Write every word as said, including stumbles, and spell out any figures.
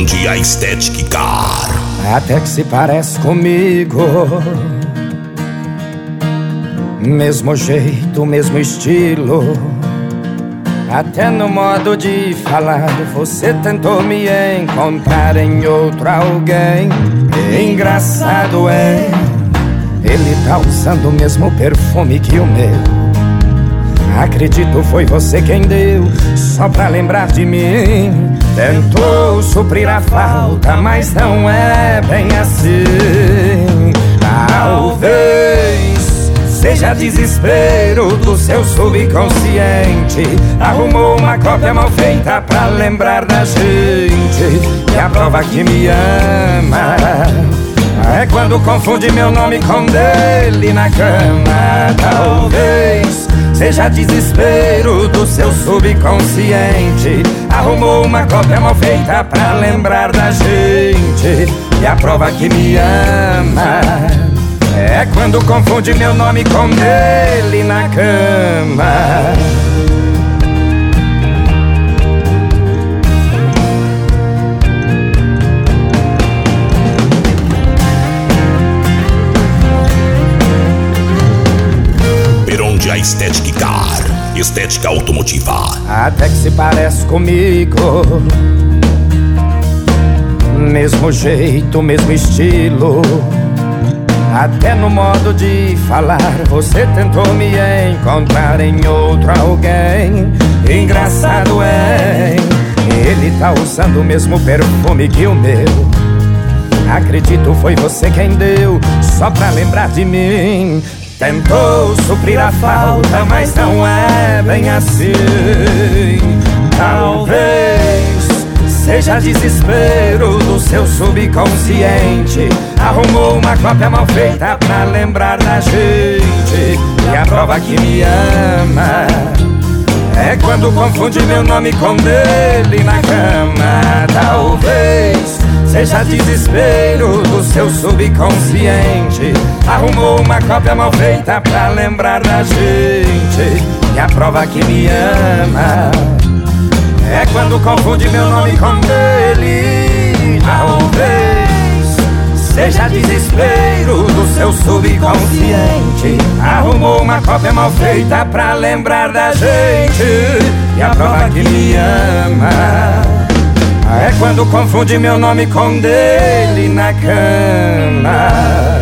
Peronde Aesthetic Car. Até que se parece comigo, mesmo jeito, mesmo estilo, até no modo de falar. Você tentou me encontrar em outro alguém. Engraçado é, ele tá usando o mesmo perfume que o meu. Acredito foi você quem deu, só pra lembrar de mim. Tentou suprir a falta, mas não é bem assim. Talvez seja desespero do seu subconsciente. Arrumou uma cópia mal feita pra lembrar da gente. E a prova que me ama é quando confunde meu nome com dele na cama. Talvez seja desespero do seu subconsciente. Arrumou uma cópia mal feita pra lembrar da gente. E a prova que me ama é quando confunde meu nome com dele na cama. Peronde Aesthetic Car, estética automotiva. Até que se parece comigo, mesmo jeito, mesmo estilo, até no modo de falar. Você tentou me encontrar em outro alguém. Engraçado é, ele tá usando o mesmo perfume que o meu. Acredito foi você quem deu, só pra lembrar de mim. Tentou suprir a falta, mas não é bem assim. Talvez seja desespero do seu subconsciente. Arrumou uma cópia mal feita pra lembrar da gente. E a prova que me ama é quando confunde meu nome com dele na cama. Talvez seja desespero do seu subconsciente. Arrumou uma cópia mal feita pra lembrar da gente. E a prova que me ama é quando confunde meu nome com dele. Talvez seja desespero do seu subconsciente. Arrumou uma cópia mal feita pra lembrar da gente. E a prova que me ama é quando confunde meu nome com dele na cama.